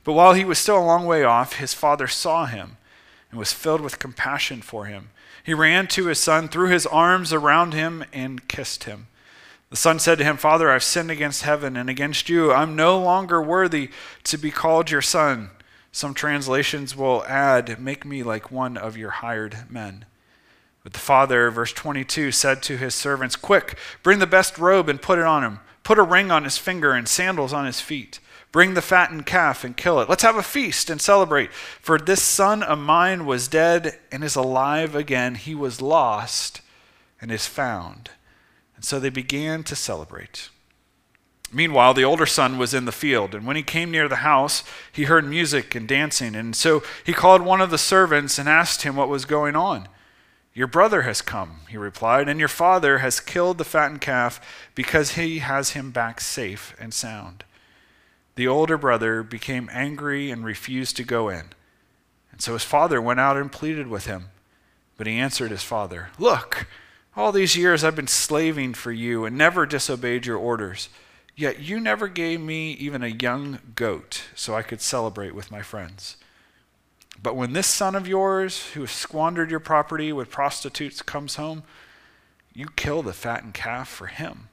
But while he was still a long way off, his father saw him and was filled with compassion for him. He ran to his son, threw his arms around him, and kissed him. The son said to him, Father, I've sinned against heaven and against you. I'm no longer worthy to be called your son. Some translations will add, make me like one of your hired men. But the father, verse 22, said to his servants, Quick, bring the best robe and put it on him. Put a ring on his finger and sandals on his feet. Bring the fattened calf and kill it. Let's have a feast and celebrate. For this son of mine was dead and is alive again. He was lost and is found. And so they began to celebrate. Meanwhile, the older son was in the field, and when he came near the house, he heard music and dancing. And so he called one of the servants and asked him what was going on. Your brother has come, he replied, and your father has killed the fattened calf because he has him back safe and sound. The older brother became angry and refused to go in. And so his father went out and pleaded with him. But he answered his father, Look, all these years I've been slaving for you and never disobeyed your orders. Yet you never gave me even a young goat so I could celebrate with my friends. But when this son of yours, who has squandered your property with prostitutes, comes home, you kill the fattened calf for him.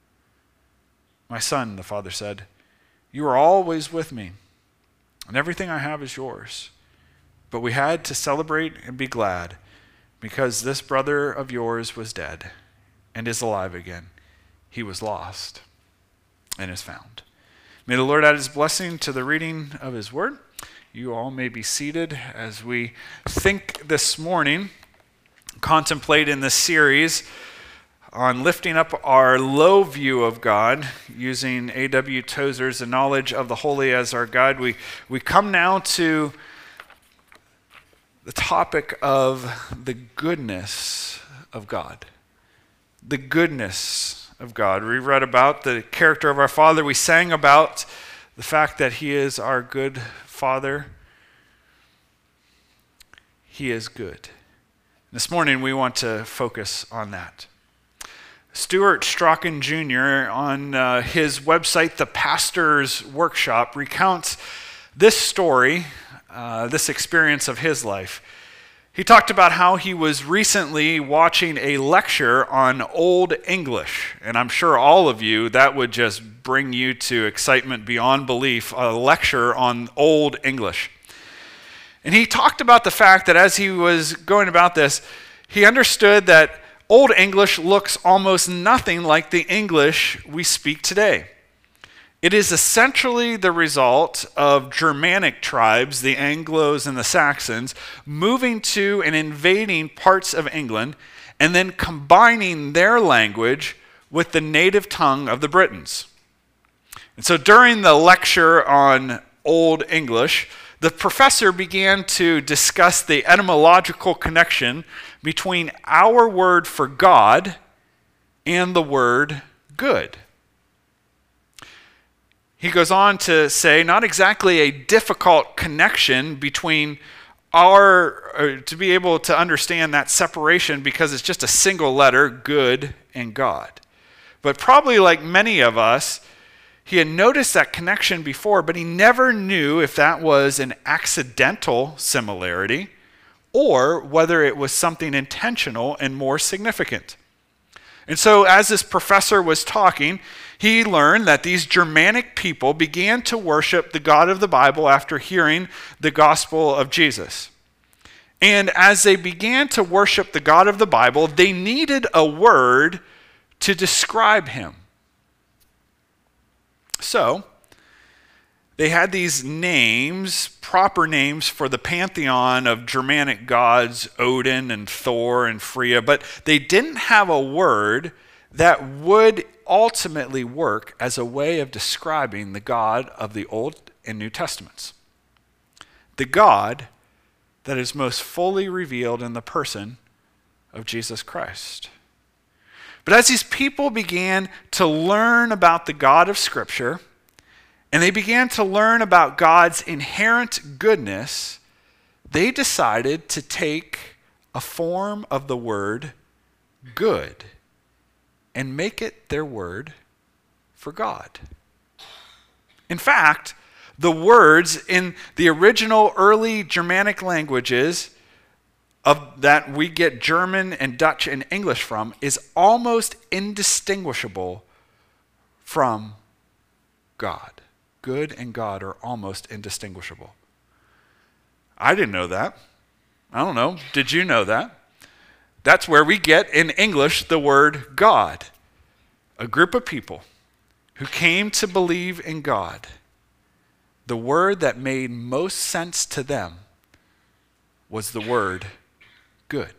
My son, the father said, you are always with me, and everything I have is yours. But we had to celebrate and be glad, because this brother of yours was dead and is alive again. He was lost and is found. May the Lord add his blessing to the reading of his word. You all may be seated as we think this morning, contemplate in this series on lifting up our low view of God using A.W. Tozer's The Knowledge of the Holy as our guide. We come now to the topic of the goodness of God. The goodness of God. We read about the character of our Father. We sang about the fact that he is our good Father. He is good. This morning we want to focus on that. Stuart Strachan Jr. on his website, The Pastor's Workshop, recounts this story, this experience of his life. He talked about how he was recently watching a lecture on Old English, and I'm sure all of you, that would just bring you to excitement beyond belief, a lecture on Old English. And he talked about the fact that as he was going about this, he understood that Old English looks almost nothing like the English we speak today. It is essentially the result of Germanic tribes, the Anglos and the Saxons, moving to and invading parts of England and then combining their language with the native tongue of the Britons. And so during the lecture on Old English, the professor began to discuss the etymological connection between our word for God and the word good. He goes on to say, not exactly a difficult connection between to be able to understand that separation because it's just a single letter, good and God. But probably like many of us, he had noticed that connection before, but he never knew if that was an accidental similarity or whether it was something intentional and more significant. And so as this professor was talking, he learned that these Germanic people began to worship the God of the Bible after hearing the gospel of Jesus. And as they began to worship the God of the Bible, they needed a word to describe him. So, they had these names, proper names for the pantheon of Germanic gods, Odin and Thor and Freya, but they didn't have a word that would ultimately work as a way of describing the God of the Old and New Testaments. The God that is most fully revealed in the person of Jesus Christ. But as these people began to learn about the God of Scripture, and they began to learn about God's inherent goodness, they decided to take a form of the word good and make it their word for God. In fact, The words in the original early Germanic languages of that we get German and Dutch and English from is almost indistinguishable from God. Good and God are almost indistinguishable. I didn't know that. I don't know. Did you know that? That's where we get in English the word God. A group of people who came to believe in God. The word that made most sense to them was the word good.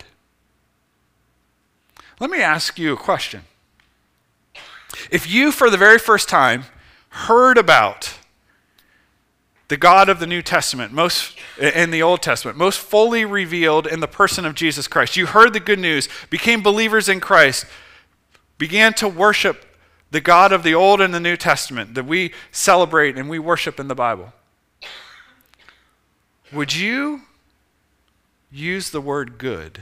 Let me ask you a question. If you, for the very first time, heard about the God of the New Testament, most in the Old Testament, most fully revealed in the person of Jesus Christ, you heard the good news, became believers in Christ, began to worship the God of the Old and the New Testament that we celebrate and we worship in the Bible, would you use the word good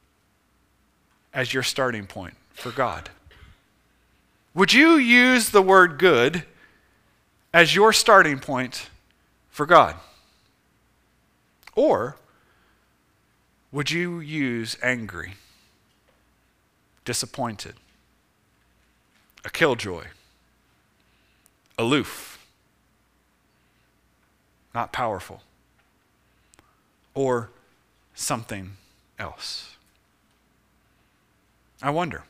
as your starting point for God? Would you use the word good as your starting point for God? Or would you use angry, disappointed, a killjoy, aloof, not powerful, or something else? I wonder,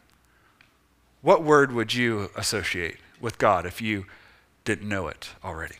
what word would you associate with God if you didn't know it already?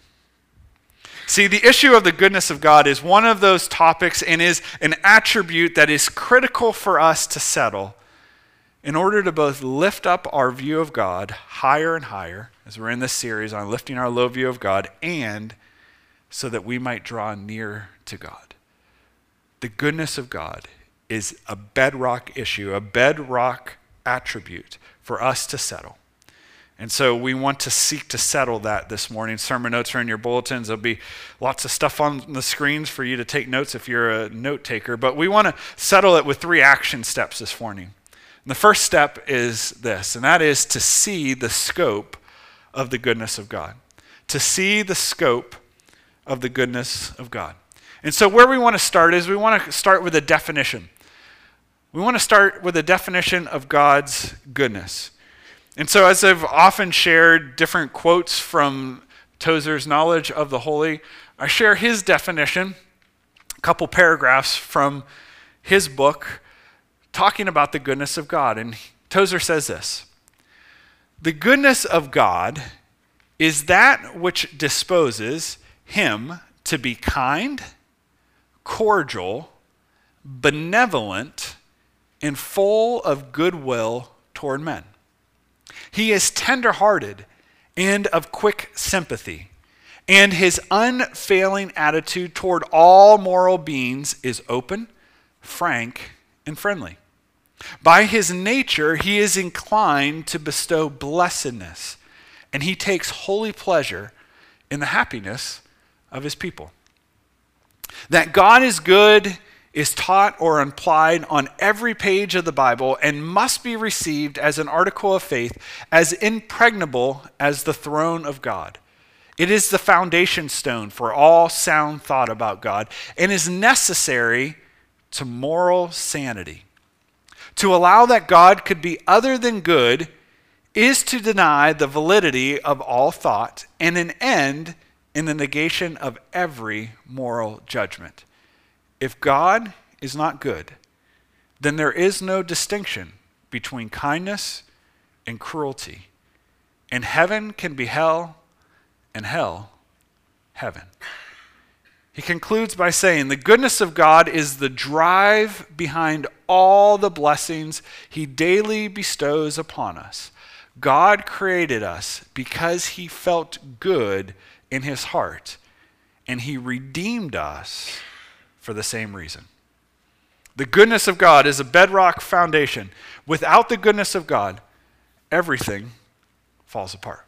See, the issue of the goodness of God is one of those topics and is an attribute that is critical for us to settle in order to both lift up our view of God higher and higher, as we're in this series on lifting our low view of God, and so that we might draw near to God. The goodness of God is a bedrock issue, a bedrock attribute for us to settle. And so we want to seek to settle that this morning. Sermon notes are in your bulletins. There'll be lots of stuff on the screens for you to take notes if you're a note taker. But we want to settle it with 3 action steps this morning. And the first step is this, and that is to see the scope of the goodness of God. To see the scope of the goodness of God. And so where we want to start is we want to start with a definition. We want to start with a definition of God's goodness. And so as I've often shared different quotes from Tozer's Knowledge of the Holy, I share his definition, a couple paragraphs from his book, talking about the goodness of God. And Tozer says this: the goodness of God is that which disposes him to be kind, cordial, benevolent, and full of goodwill toward men. He is tender-hearted and of quick sympathy, and his unfailing attitude toward all moral beings is open, frank, and friendly. By his nature, he is inclined to bestow blessedness, and he takes holy pleasure in the happiness of his people. That God is good is taught or implied on every page of the Bible and must be received as an article of faith, as impregnable as the throne of God. It is the foundation stone for all sound thought about God and is necessary to moral sanity. To allow that God could be other than good is to deny the validity of all thought and an end in the negation of every moral judgment. If God is not good, then there is no distinction between kindness and cruelty. And heaven can be hell, and hell, heaven. He concludes by saying, the goodness of God is the drive behind all the blessings he daily bestows upon us. God created us because he felt good in his heart, and he redeemed us for the same reason. The goodness of God is a bedrock foundation. Without the goodness of God, everything falls apart.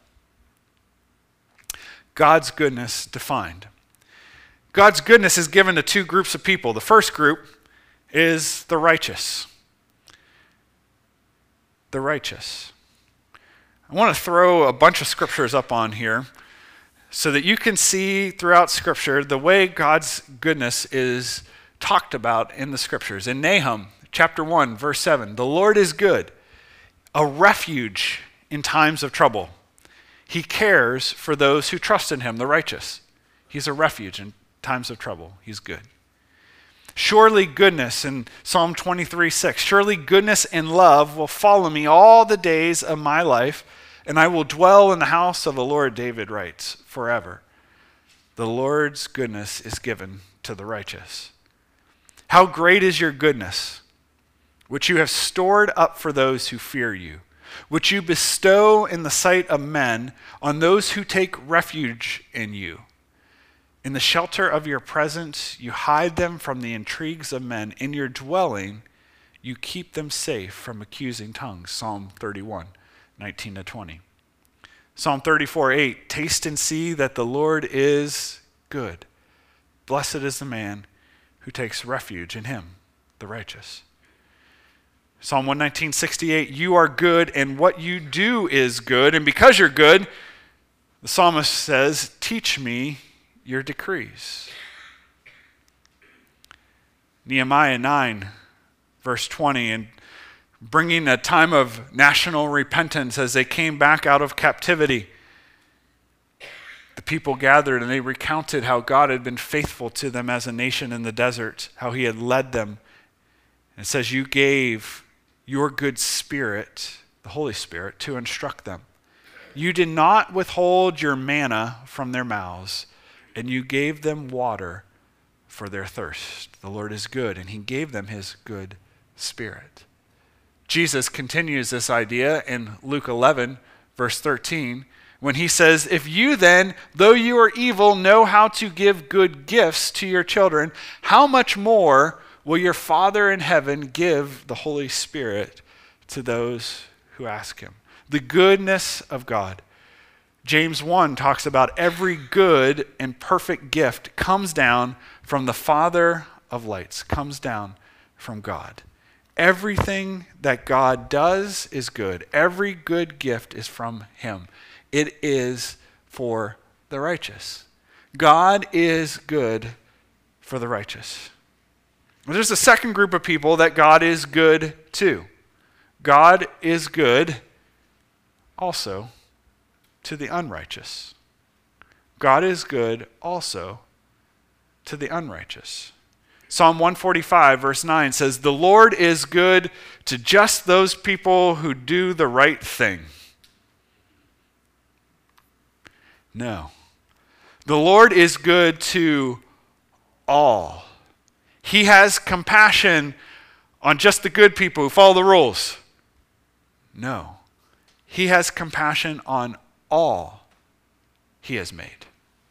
God's goodness defined. God's goodness is given to 2 groups of people. The first group is the righteous. The righteous. I want to throw a bunch of scriptures up on here so that you can see throughout Scripture the way God's goodness is talked about in the Scriptures. In Nahum chapter 1, verse 7, the Lord is good, a refuge in times of trouble. He cares for those who trust in him, the righteous. He's a refuge in times of trouble. He's good. Surely goodness, in Psalm 23:6, surely goodness and love will follow me all the days of my life, and I will dwell in the house of the Lord, David writes, forever. The Lord's goodness is given to the righteous. How great is your goodness, which you have stored up for those who fear you, which you bestow in the sight of men on those who take refuge in you. In the shelter of your presence, you hide them from the intrigues of men. In your dwelling, you keep them safe from accusing tongues. Psalm 31, 19-20. Psalm 34:8, taste and see that the Lord is good. Blessed is the man who takes refuge in him, the righteous. Psalm 119:68, you are good and what you do is good. And because you're good, the psalmist says, teach me your decrees. Nehemiah 9, verse 20, and bringing a time of national repentance as they came back out of captivity. The people gathered and they recounted how God had been faithful to them as a nation in the desert, how he had led them. And it says, you gave your good Spirit, the Holy Spirit, to instruct them. You did not withhold your manna from their mouths, and you gave them water for their thirst. The Lord is good, and he gave them his good Spirit. Jesus continues this idea in Luke 11, verse 13, when he says, if you then, though you are evil, know how to give good gifts to your children, how much more will your Father in heaven give the Holy Spirit to those who ask him? The goodness of God. James 1 talks about every good and perfect gift comes down from the Father of lights, comes down from God. Everything that God does is good. Every good gift is from him. It is for the righteous. God is good for the righteous. There's a second group of people that God is good to. God is good also to the unrighteous. God is good also to the unrighteous. Psalm 145, verse 9 says, the Lord is good to just those people who do the right thing. No. The Lord is good to all. He has compassion on just the good people who follow the rules. No. He has compassion on all he has made.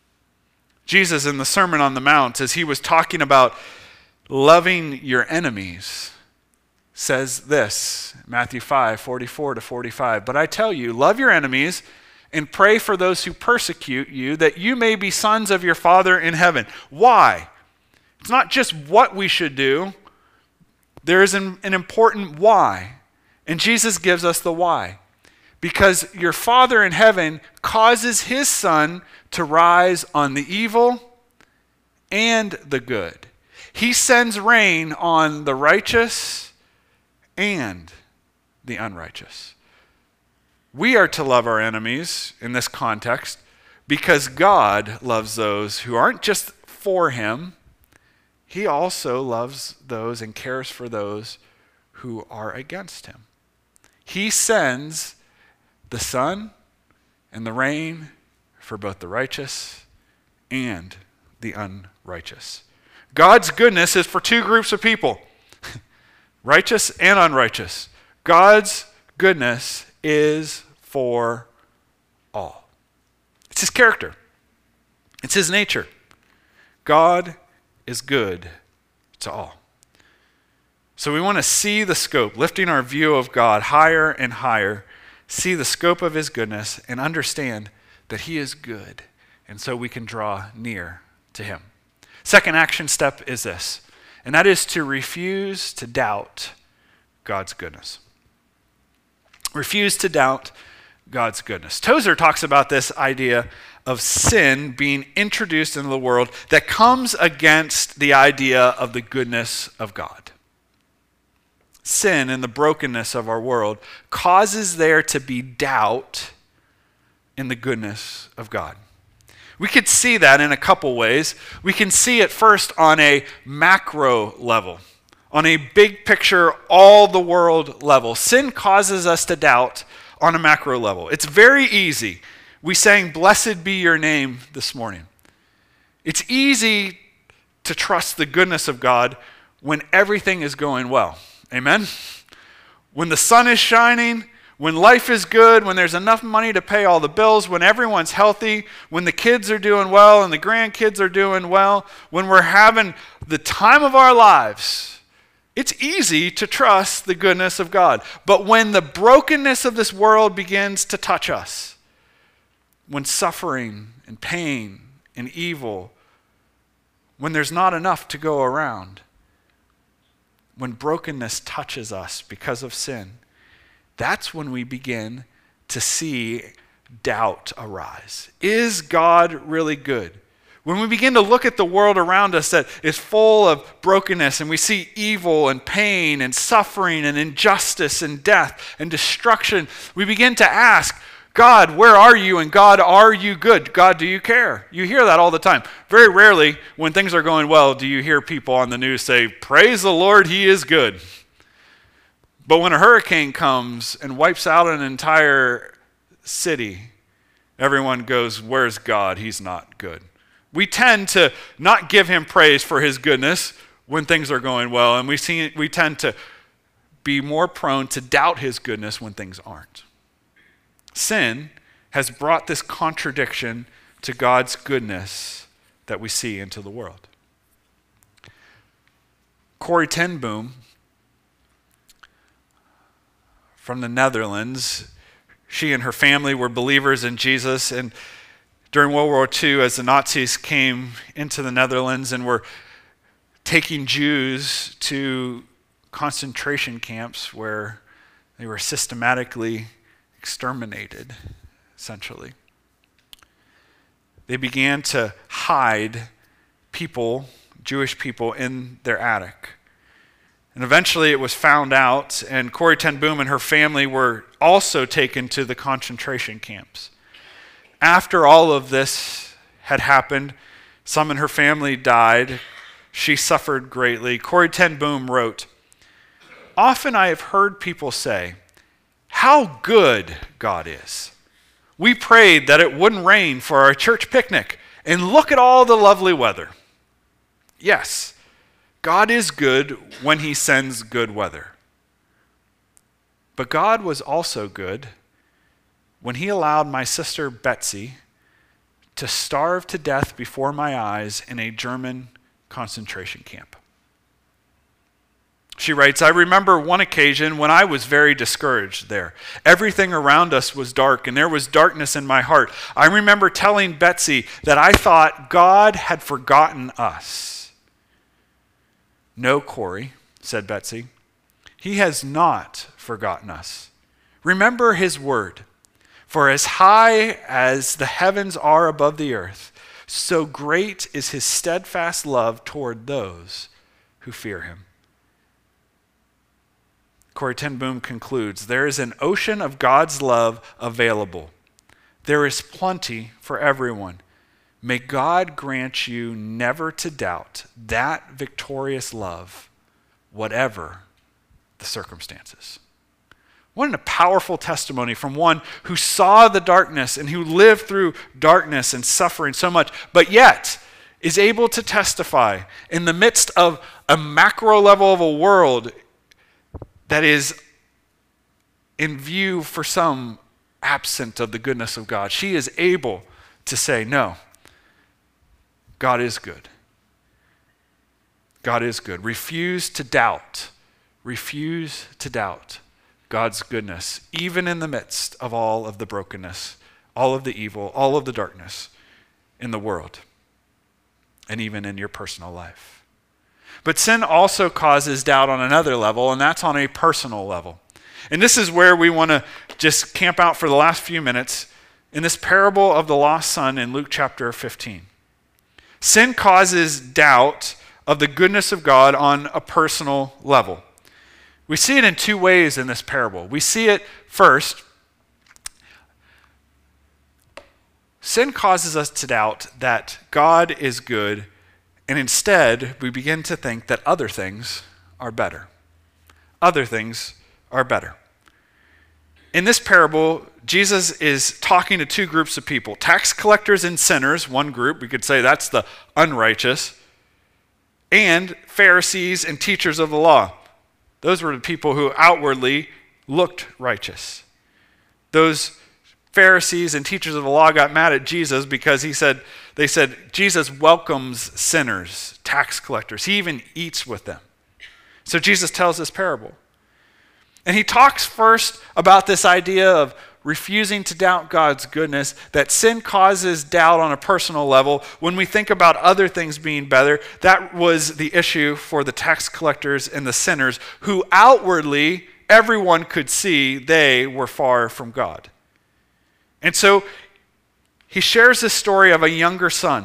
Jesus in the Sermon on the Mount, as he was talking about loving your enemies, says this, Matthew 5, 44-45, but I tell you, love your enemies and pray for those who persecute you, that you may be sons of your Father in heaven. Why? It's not just what we should do. There is an important why. And Jesus gives us the why. Because your Father in heaven causes his sun to rise on the evil and the good. He sends rain on the righteous and the unrighteous. We are to love our enemies in this context because God loves those who aren't just for him. He also loves those and cares for those who are against him. He sends the sun and the rain for both the righteous and the unrighteous. God's goodness is for two groups of people, righteous and unrighteous. God's goodness is for all. It's his character. It's his nature. God is good to all. So we want to see the scope, lifting our view of God higher and higher, see the scope of his goodness, and understand that he is good, and so we can draw near to him. Second action step is this, and that is to refuse to doubt God's goodness. Refuse to doubt God's goodness. Tozer talks about this idea of sin being introduced into the world that comes against the idea of the goodness of God. Sin and the brokenness of our world causes there to be doubt in the goodness of God. We could see that in a couple ways. We can see it first on a macro level, on a big picture, all the world level. Sin causes us to doubt on a macro level. It's very easy. We sang, "Blessed be your name" this morning. It's easy to trust the goodness of God when everything is going well. Amen? When the sun is shining, when life is good, when there's enough money to pay all the bills, when everyone's healthy, when the kids are doing well and the grandkids are doing well, when we're having the time of our lives, it's easy to trust the goodness of God. But when the brokenness of this world begins to touch us, when suffering and pain and evil, when there's not enough to go around, when brokenness touches us because of sin, that's when we begin to see doubt arise. Is God really good? When we begin to look at the world around us that is full of brokenness and we see evil and pain and suffering and injustice and death and destruction, we begin to ask, God, where are you? And God, are you good? God, do you care? You hear that all the time. Very rarely, when things are going well, do you hear people on the news say, praise the Lord, he is good. But when a hurricane comes and wipes out an entire city, everyone goes, where's God? He's not good. We tend to not give him praise for his goodness when things are going well, and we tend to be more prone to doubt his goodness when things aren't. Sin has brought this contradiction to God's goodness that we see into the world. Corrie ten Boom from the Netherlands, she and her family were believers in Jesus, and during World War II, as the Nazis came into the Netherlands and were taking Jews to concentration camps where they were systematically exterminated, essentially, they began to hide people, Jewish people, in their attic. And eventually it was found out, and Corrie ten Boom and her family were also taken to the concentration camps. After all of this had happened, some in her family died. She suffered greatly. Corrie ten Boom wrote, "Often I have heard people say, how good God is. We prayed that it wouldn't rain for our church picnic, and look at all the lovely weather. Yes, God is good when he sends good weather. But God was also good when he allowed my sister Betsy to starve to death before my eyes in a German concentration camp." She writes, "I remember one occasion when I was very discouraged there. Everything around us was dark, and there was darkness in my heart. I remember telling Betsy that I thought God had forgotten us." "No, Corrie," said Betsy, "he has not forgotten us. Remember his word. For as high as the heavens are above the earth, so great is his steadfast love toward those who fear him." Corrie ten Boom concludes, "There is an ocean of God's love available. There is plenty for everyone. May God grant you never to doubt that victorious love, whatever the circumstances." What a powerful testimony from one who saw the darkness and who lived through darkness and suffering so much, but yet is able to testify in the midst of a macro level of a world that is in view for some absent of the goodness of God. She is able to say, no, God is good. God is good. Refuse to doubt. Refuse to doubt God's goodness, even in the midst of all of the brokenness, all of the evil, all of the darkness in the world, and even in your personal life. But sin also causes doubt on another level, and that's on a personal level. And this is where we want to just camp out for the last few minutes in this parable of the lost son in Luke chapter 15. Sin causes doubt of the goodness of God on a personal level. We see it in two ways in this parable. We see it first. Sin causes us to doubt that God is good, and instead we begin to think that other things are better. Other things are better. In this parable, Jesus is talking to two groups of people, tax collectors and sinners, one group, we could say that's the unrighteous, and Pharisees and teachers of the law. Those were the people who outwardly looked righteous. Those Pharisees and teachers of the law got mad at Jesus because they said, Jesus welcomes sinners, tax collectors. He even eats with them. So Jesus tells this parable. And he talks first about this idea of refusing to doubt God's goodness, that sin causes doubt on a personal level. When we think about other things being better, that was the issue for the tax collectors and the sinners, who outwardly everyone could see they were far from God. And so he shares this story of a younger son.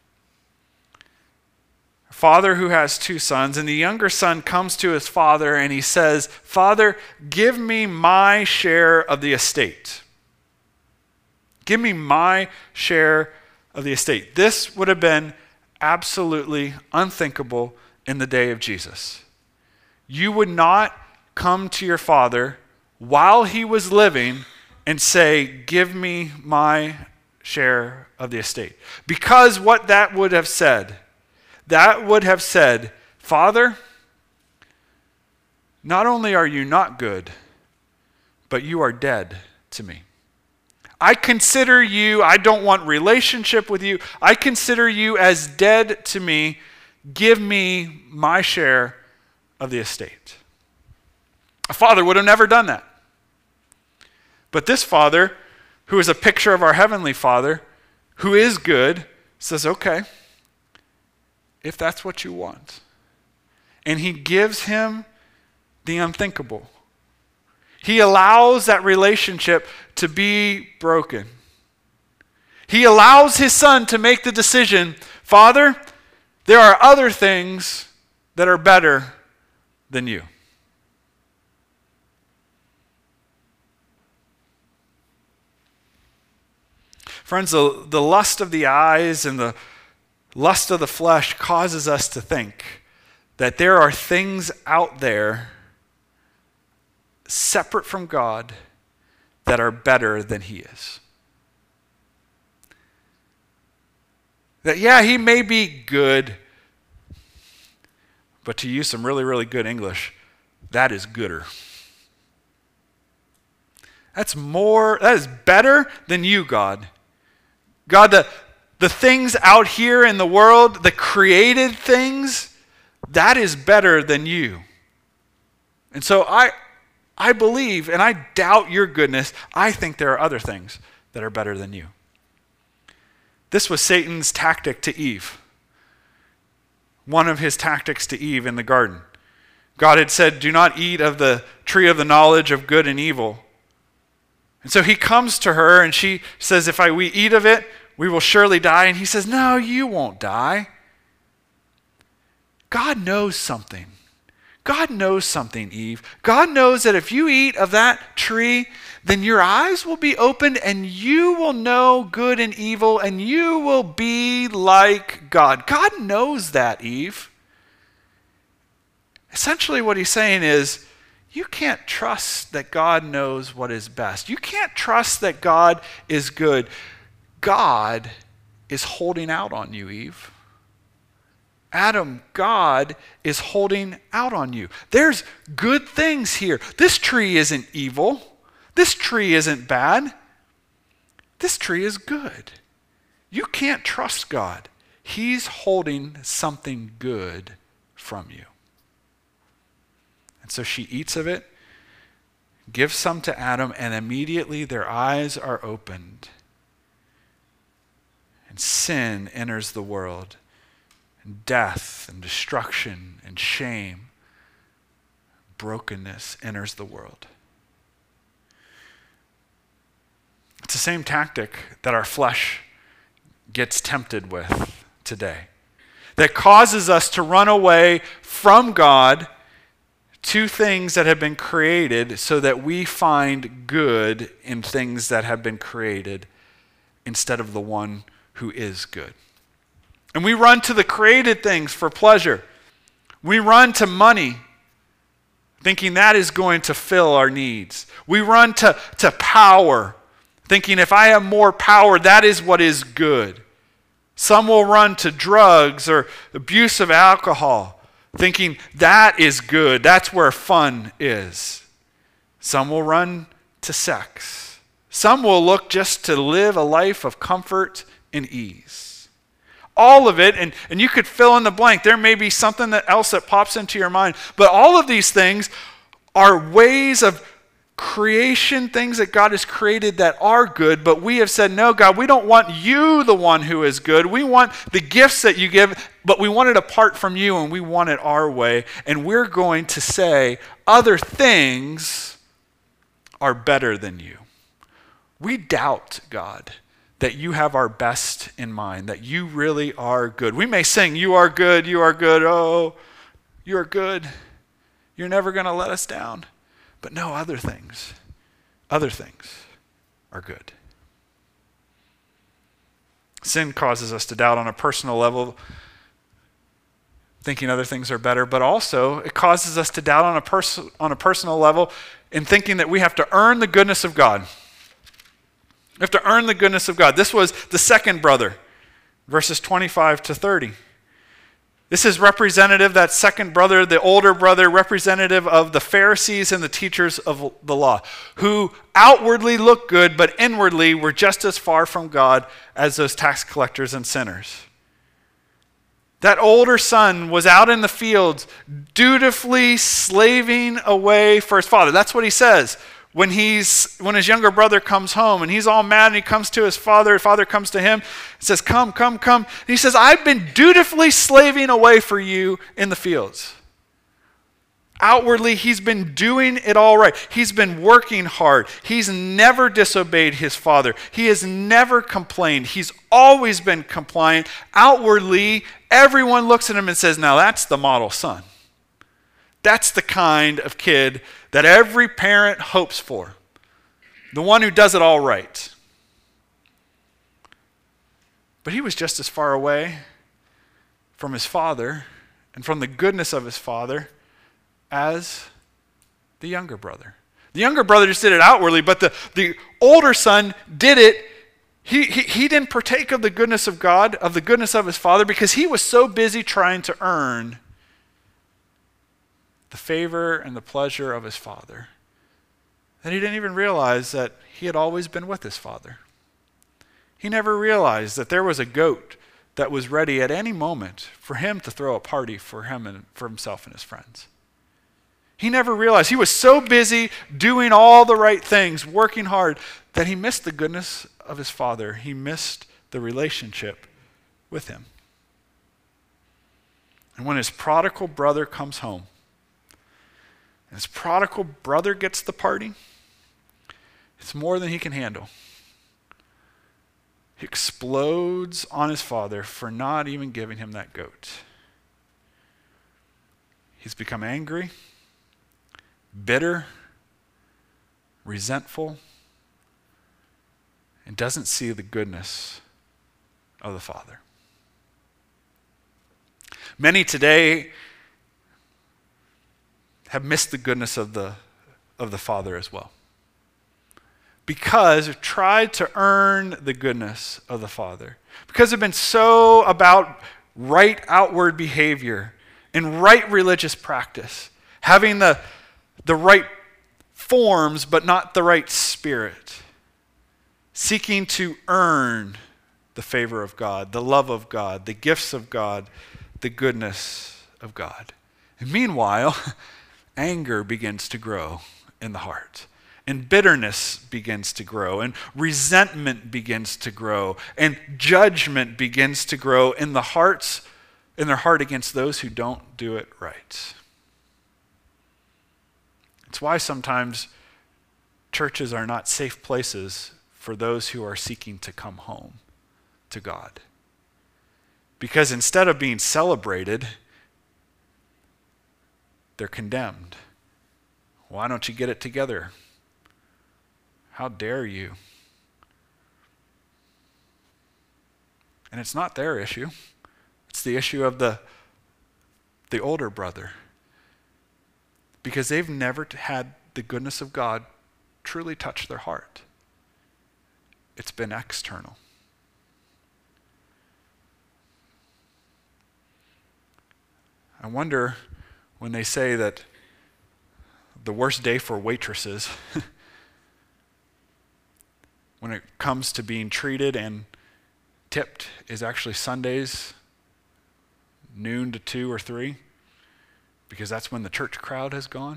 Father who has two sons, and the younger son comes to his father and he says, Father, give me my share of the estate. Give me my share of the estate. This would have been absolutely unthinkable in the day of Jesus. You would not come to your father while he was living and say, give me my share of the estate. Because what that would have said, Father, not only are you not good, but you are dead to me. I consider you, I don't want relationship with you. I consider you as dead to me. Give me my share of the estate. A father would have never done that. But this father, who is a picture of our heavenly Father, who is good, says, okay, if that's what you want. And he gives him the unthinkable. He allows that relationship to be broken. He allows his son to make the decision, Father, there are other things that are better than you. Friends, the lust of the eyes and the lust of the flesh causes us to think that there are things out there separate from God that are better than he is. That, yeah, he may be good, but to use some really, really good English, that is gooder. That is better than you, God. God, the things out here in the world, the created things, that is better than you. And so I believe, and I doubt your goodness. I think there are other things that are better than you. This was Satan's tactic to Eve. One of his tactics to Eve in the garden. God had said, do not eat of the tree of the knowledge of good and evil. And so he comes to her and she says, if we eat of it, we will surely die. And he says, no, you won't die. God knows something. God knows something, Eve. God knows that if you eat of that tree, then your eyes will be opened and you will know good and evil and you will be like God. God knows that, Eve. Essentially what he's saying is, you can't trust that God knows what is best. You can't trust that God is good. God is holding out on you, Eve. Adam, God is holding out on you. There's good things here. This tree isn't evil. This tree isn't bad. This tree is good. You can't trust God. He's holding something good from you. And so she eats of it, gives some to Adam, and immediately their eyes are opened. And sin enters the world. And death and destruction and shame, brokenness enters the world. It's the same tactic that our flesh gets tempted with today, that causes us to run away from God to things that have been created so that we find good in things that have been created instead of the one who is good. And we run to the created things for pleasure. We run to money, thinking that is going to fill our needs. We run to power, thinking if I have more power, that is what is good. Some will run to drugs or abuse of alcohol, thinking that is good. That's where fun is. Some will run to sex. Some will look just to live a life of comfort and ease. All of it, and you could fill in the blank. There may be something else that pops into your mind, but all of these things are ways of creation, things that God has created that are good, but we have said, no, God, we don't want you, the one who is good. We want the gifts that you give, but we want it apart from you, and we want it our way. And we're going to say other things are better than you. We doubt, God, that you have our best in mind, that you really are good. We may sing, you are good, oh, you are good. You're never going to let us down. But no, other things are good. Sin causes us to doubt on a personal level, thinking other things are better, but also it causes us to doubt on a personal level in thinking that we have to earn the goodness of God. We have to earn the goodness of God. This was the second brother, verses 25 to 30. This is representative, that second brother, the older brother, representative of the Pharisees and the teachers of the law, who outwardly looked good, but inwardly were just as far from God as those tax collectors and sinners. That older son was out in the fields, dutifully slaving away for his father. That's what he says. When his younger brother comes home and he's all mad and he comes to his father comes to him and says, come. And he says, I've been dutifully slaving away for you in the fields. Outwardly, he's been doing it all right. He's been working hard. He's never disobeyed his father. He has never complained. He's always been compliant. Outwardly, everyone looks at him and says, now that's the model son. That's the kind of kid that every parent hopes for. The one who does it all right. But he was just as far away from his father and from the goodness of his father as the younger brother. The younger brother just did it outwardly, but the older son did it. He didn't partake of the goodness of God, of the goodness of his father, because he was so busy trying to earn the favor and the pleasure of his father that he didn't even realize that he had always been with his father. He never realized that there was a goat that was ready at any moment for him to throw a party for him and for himself and his friends. He never realized. He was so busy doing all the right things, working hard, that he missed the goodness of his father. He missed the relationship with him. And when his prodigal brother comes home, and his prodigal brother gets the party, it's more than he can handle. He explodes on his father for not even giving him that goat. He's become angry, bitter, resentful, and doesn't see the goodness of the Father. Many today have missed the goodness of the Father as well, because they've tried to earn the goodness of the Father, because they've been so about right outward behavior and right religious practice, having the right forms but not the right spirit, seeking to earn the favor of God, the love of God, the gifts of God, the goodness of God. And meanwhile, anger begins to grow in the heart, and bitterness begins to grow, and resentment begins to grow, and judgment begins to grow in their heart against those who don't do it right. It's why sometimes churches are not safe places for those who are seeking to come home to God. Because instead of being celebrated, they're condemned. Why don't you get it together? How dare you? And it's not their issue. It's the issue of the older brother. Because they've never had the goodness of God truly touch their heart. It's been external. I wonder when they say that the worst day for waitresses, when it comes to being treated and tipped, is actually Sundays, noon to 2 or 3, because that's when the church crowd has gone.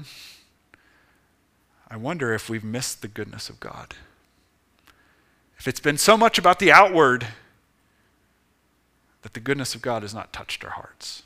I wonder if we've missed the goodness of God. If it's been so much about the outward that the goodness of God has not touched our hearts.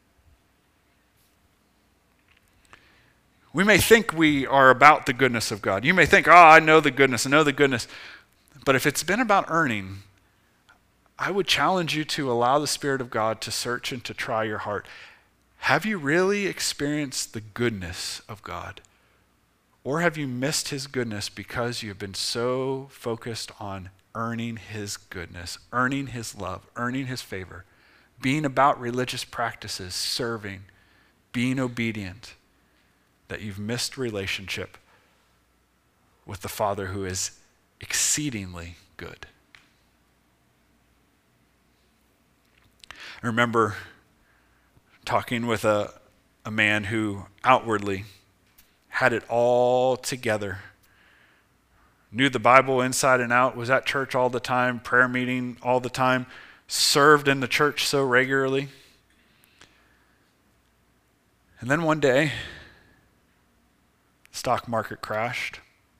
We may think we are about the goodness of God. You may think, I know the goodness, I know the goodness. But if it's been about earning, I would challenge you to allow the Spirit of God to search and to try your heart. Have you really experienced the goodness of God? Or have you missed his goodness because you've been so focused on earning his goodness, earning his love, earning his favor, being about religious practices, serving, being obedient, that you've missed relationship with the Father who is exceedingly good? I remember talking with a man who outwardly had it all together, knew the Bible inside and out, was at church all the time, prayer meeting all the time, served in the church so regularly. And then one day, the stock market crashed,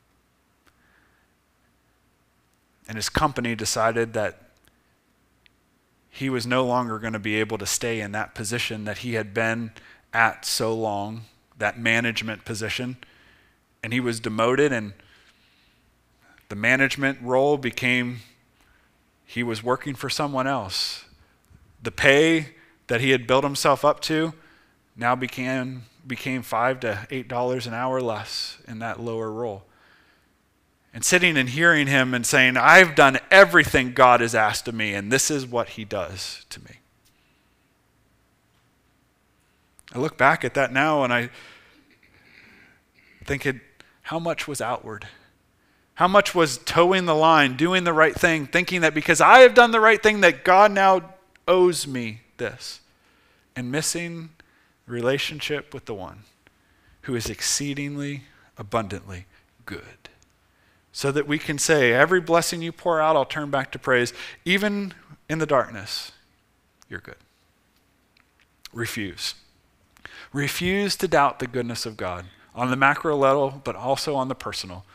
and his company decided that he was no longer going to be able to stay in that position that he had been at so long, that management position, and he was demoted, and the management role became, he was working for someone else. The pay that he had built himself up to now became $5 to $8 an hour less in that lower role. And sitting and hearing him and saying, I've done everything God has asked of me, and this is what he does to me. I look back at that now and I think, how much was outward? How much was towing the line, doing the right thing, thinking that because I have done the right thing that God now owes me this, and missing relationship with the one who is exceedingly abundantly good. So that we can say, every blessing you pour out, I'll turn back to praise. Even in the darkness, you're good. Refuse. Refuse to doubt the goodness of God on the macro level, but also on the personal.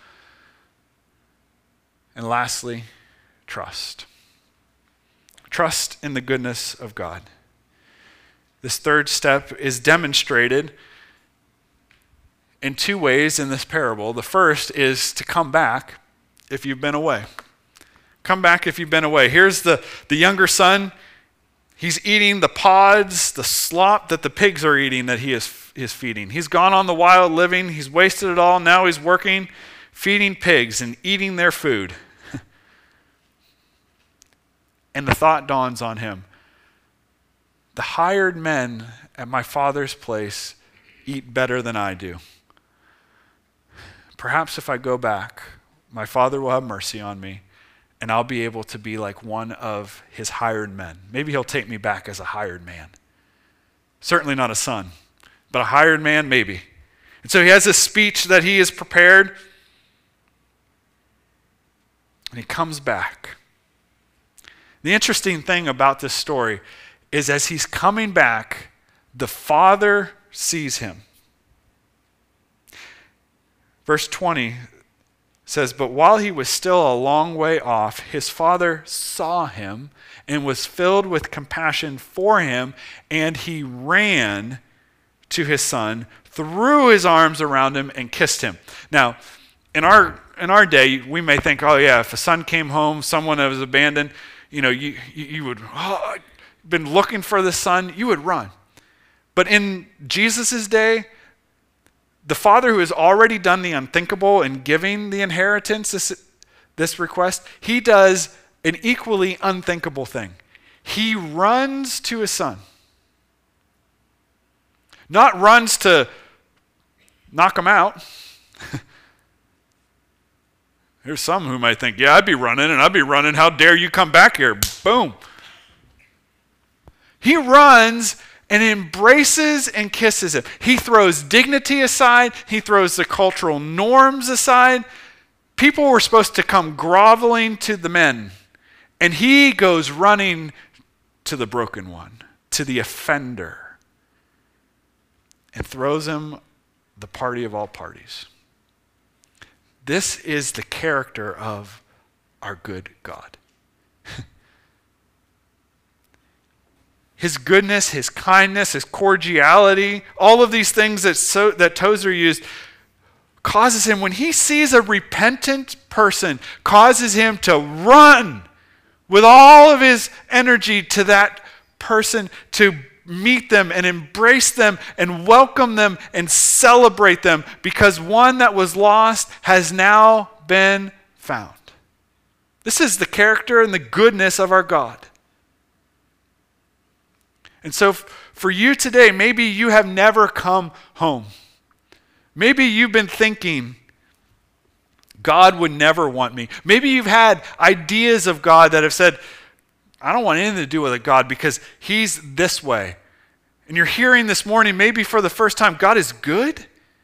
And lastly, trust. Trust in the goodness of God. This third step is demonstrated in 2 ways in this parable. The first is to come back if you've been away. Come back if you've been away. Here's the younger son. He's eating the pods, the slop that the pigs are eating that he is feeding. He's gone on the wild living. He's wasted it all. Now he's working, feeding pigs and eating their food. And the thought dawns on him, the hired men at my father's place eat better than I do. Perhaps if I go back, my father will have mercy on me, and I'll be able to be like one of his hired men. Maybe he'll take me back as a hired man. Certainly not a son, but a hired man, maybe. And so he has this speech that he is prepared, and he comes back. The interesting thing about this story is as he's coming back, the father sees him. Verse 20 says, but while he was still a long way off, his father saw him and was filled with compassion for him, and he ran to his son, threw his arms around him, and kissed him. Now, in our day, we may think, oh yeah, if a son came home, someone that was abandoned, you would, been looking for the son, you would run. But in Jesus' day, the father who has already done the unthinkable in giving the inheritance, this request, he does an equally unthinkable thing. He runs to his son. Not runs to knock him out. There's some who might think, yeah, I'd be running. How dare you come back here? Boom. He runs and embraces and kisses him. He throws dignity aside. He throws the cultural norms aside. People were supposed to come groveling to the men. And he goes running to the broken one, to the offender, and throws him the party of all parties. This is the character of our good God. His goodness, his kindness, his cordiality, all of these things that Tozer used causes him, when he sees a repentant person, causes him to run with all of his energy to that person, to meet them and embrace them and welcome them and celebrate them, because one that was lost has now been found. This is the character and the goodness of our God. And so for you today, maybe you have never come home. Maybe you've been thinking, God would never want me. Maybe you've had ideas of God that have said, I don't want anything to do with a God because he's this way. And you're hearing this morning, maybe for the first time, God is good.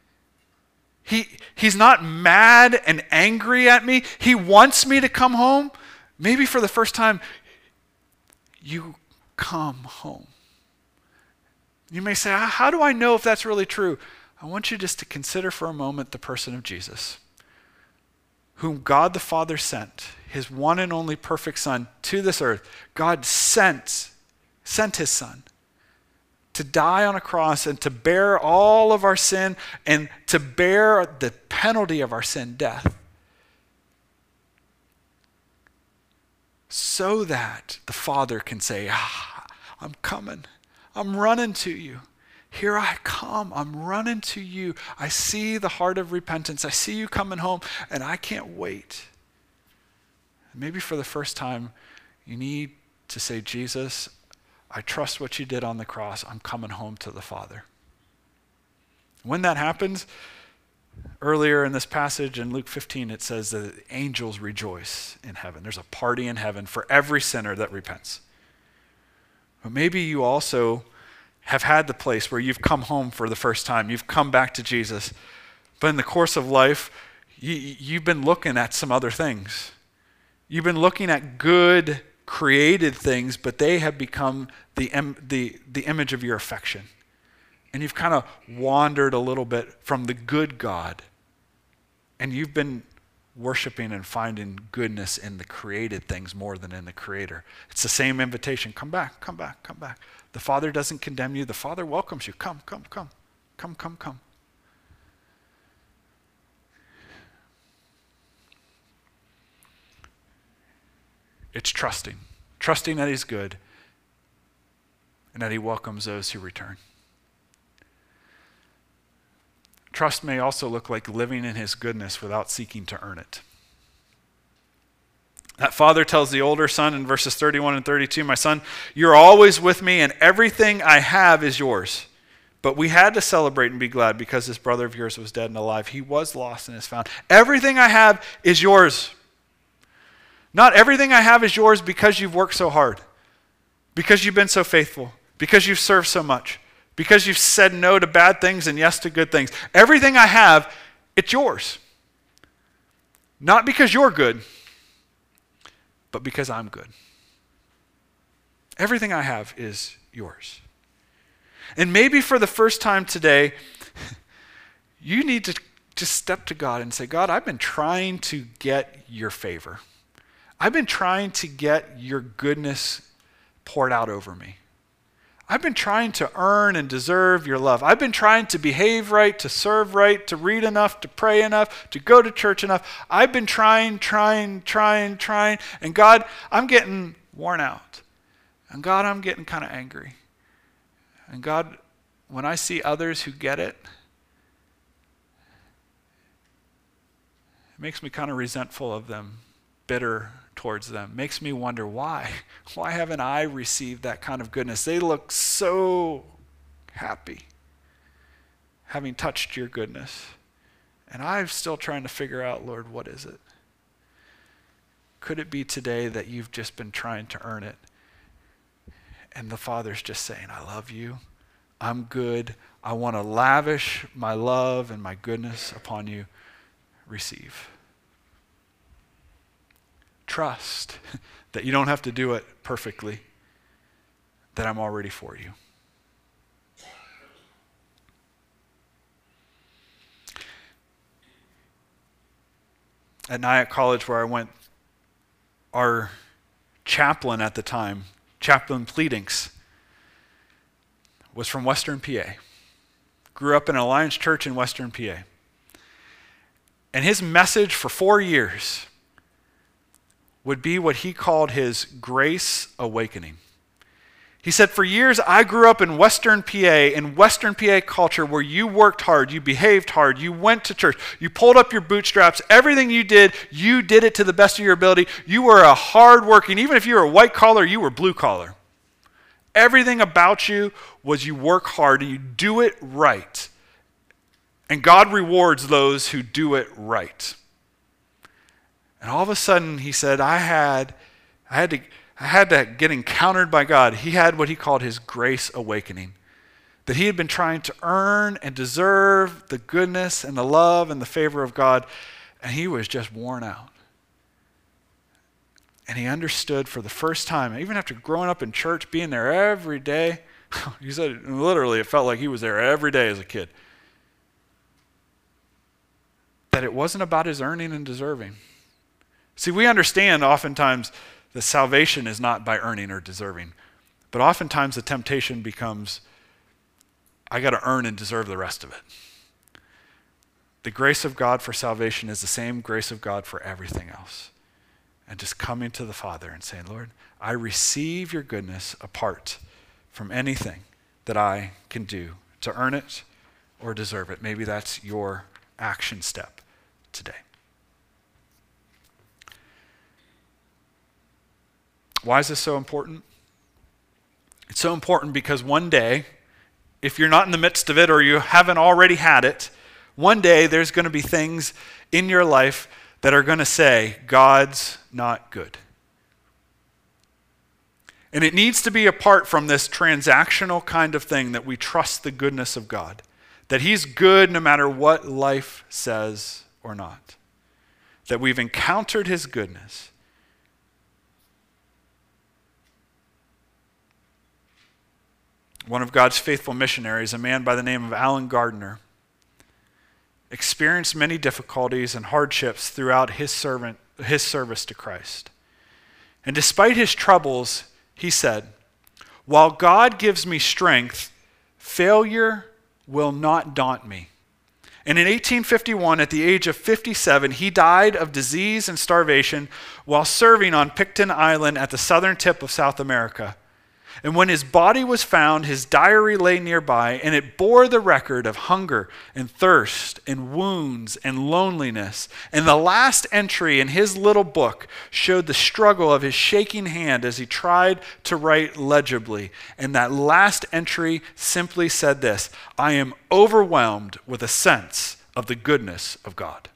He's not mad and angry at me. He wants me to come home. Maybe for the first time, you come home. You may say, how do I know if that's really true? I want you just to consider for a moment the person of Jesus, whom God the Father sent, his one and only perfect Son, to this earth. God sent his Son to die on a cross and to bear all of our sin and to bear the penalty of our sin, death, so that the Father can say, I'm coming. I'm running to you. Here I come. I'm running to you. I see the heart of repentance. I see you coming home, and I can't wait. Maybe for the first time, you need to say, Jesus, I trust what you did on the cross. I'm coming home to the Father. When that happens, earlier in this passage in Luke 15, it says that angels rejoice in heaven. There's a party in heaven for every sinner that repents. But maybe you also have had the place where you've come home for the first time. You've come back to Jesus. But in the course of life, you've been looking at some other things. You've been looking at good, created things, but they have become the image of your affection. And you've kind of wandered a little bit from the good God. And you've been worshiping and finding goodness in the created things more than in the Creator. It's the same invitation. Come back, come back, come back. The Father doesn't condemn you. The Father welcomes you. Come, come, come. Come, come, come. It's trusting. Trusting that he's good and that he welcomes those who return. Trust may also look like living in his goodness without seeking to earn it. That father tells the older son in verses 31 and 32, my son, you're always with me and everything I have is yours. But we had to celebrate and be glad because this brother of yours was dead and alive. He was lost and is found. Everything I have is yours. Not everything I have is yours because you've worked so hard, because you've been so faithful, because you've served so much, because you've said no to bad things and yes to good things. Everything I have, it's yours. Not because you're good, but because I'm good. Everything I have is yours. And maybe for the first time today, you need to just step to God and say, God, I've been trying to get your favor. I've been trying to get your goodness poured out over me. I've been trying to earn and deserve your love. I've been trying to behave right, to serve right, to read enough, to pray enough, to go to church enough. I've been trying. And God, I'm getting worn out. And God, I'm getting kind of angry. And God, when I see others who get it, it makes me kind of resentful of them, bitter towards them. Makes me wonder why. Why haven't I received that kind of goodness? They look so happy having touched your goodness. And I'm still trying to figure out, Lord, what is it? Could it be today that you've just been trying to earn it? And the Father's just saying, I love you. I'm good. I want to lavish my love and my goodness upon you. Receive. Trust that you don't have to do it perfectly, that I'm already for you. At Nyack College, where I went, our chaplain at the time, Chaplain Pleadings, was from Western PA. Grew up in an Alliance church in Western PA. And his message for 4 years would be what he called his grace awakening. He said, for years I grew up in Western PA culture, where you worked hard, you behaved hard, you went to church, you pulled up your bootstraps, everything you did it to the best of your ability. You were a hard-working, even if you were white collar, you were blue collar. Everything about you was you work hard and you do it right. And God rewards those who do it right. And all of a sudden, he said, I had to get encountered by God. He had what he called his grace awakening. That he had been trying to earn and deserve the goodness and the love and the favor of God, and he was just worn out. And he understood for the first time, even after growing up in church, being there every day, he said literally it felt like he was there every day as a kid, that it wasn't about his earning and deserving. See, we understand oftentimes that salvation is not by earning or deserving. But oftentimes the temptation becomes, I got to earn and deserve the rest of it. The grace of God for salvation is the same grace of God for everything else. And just coming to the Father and saying, Lord, I receive your goodness apart from anything that I can do to earn it or deserve it. Maybe that's your action step today. Why is this so important? It's so important because one day, if you're not in the midst of it or you haven't already had it, one day there's going to be things in your life that are going to say, God's not good. And it needs to be apart from this transactional kind of thing that we trust the goodness of God, that he's good no matter what life says or not, that we've encountered his goodness. One of God's faithful missionaries, a man by the name of Alan Gardner, experienced many difficulties and hardships throughout his service to Christ. And despite his troubles, he said, while God gives me strength, failure will not daunt me. And in 1851, at the age of 57, he died of disease and starvation while serving on Picton Island at the southern tip of South America. And when his body was found, his diary lay nearby, and it bore the record of hunger and thirst and wounds and loneliness. And the last entry in his little book showed the struggle of his shaking hand as he tried to write legibly. And that last entry simply said this: I am overwhelmed with a sense of the goodness of God.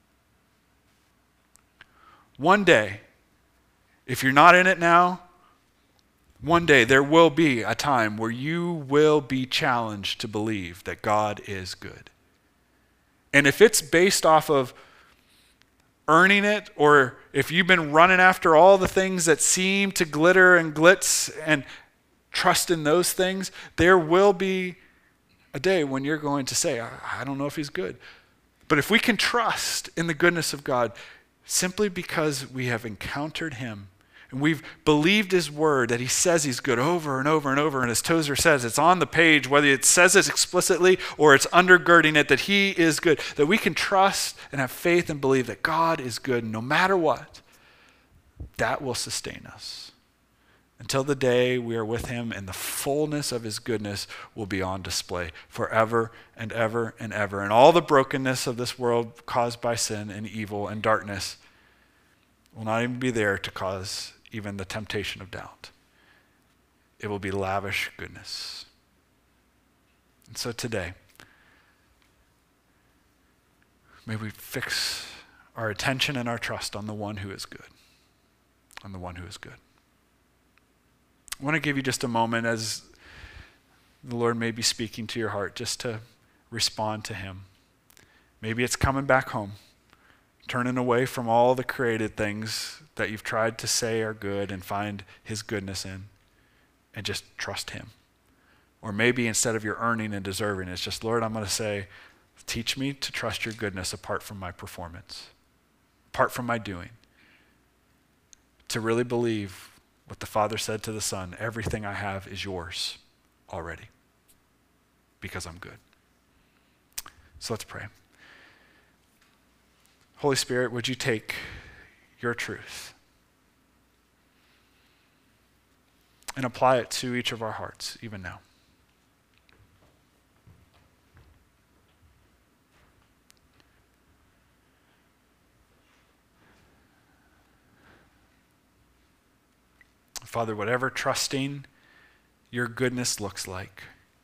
One day, if you're not in it now, one day there will be a time where you will be challenged to believe that God is good. And if it's based off of earning it, or if you've been running after all the things that seem to glitter and glitz and trust in those things, there will be a day when you're going to say, I don't know if he's good. But if we can trust in the goodness of God simply because we have encountered him, And we've believed his word that he says he's good over and over and over. And as Tozer says, it's on the page, whether it says it explicitly or it's undergirding it, that he is good. That we can trust and have faith and believe that God is good no matter what. That will sustain us until the day we are with him and the fullness of his goodness will be on display forever and ever and ever. And all the brokenness of this world caused by sin and evil and darkness will not even be there to cause even the temptation of doubt. It will be lavish goodness. And so today, may we fix our attention and our trust on the one who is good. On the one who is good. I want to give you just a moment as the Lord may be speaking to your heart just to respond to him. Maybe it's coming back home, turning away from all the created things that you've tried to say are good and find his goodness in and just trust him. Or maybe instead of your earning and deserving, it's just, Lord, I'm going to say, teach me to trust your goodness apart from my performance, apart from my doing. To really believe what the Father said to the Son, everything I have is yours already because I'm good. So let's pray. Holy Spirit, would you take your truth and apply it to each of our hearts even now. Father, whatever trusting your goodness looks like,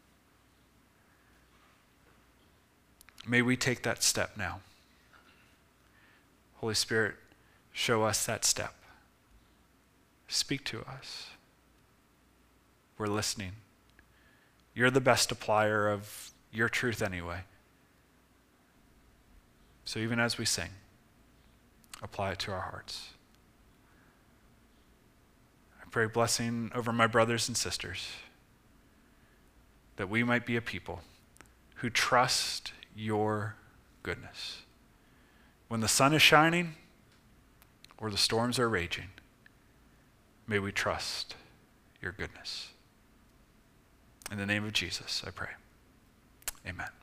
may we take that step now. Holy Spirit, show us that step. Speak to us. We're listening. You're the best applier of your truth anyway. So even as we sing, apply it to our hearts. I pray blessing over my brothers and sisters, that we might be a people who trust your goodness. When the sun is shining or the storms are raging, may we trust your goodness. In the name of Jesus, I pray. Amen.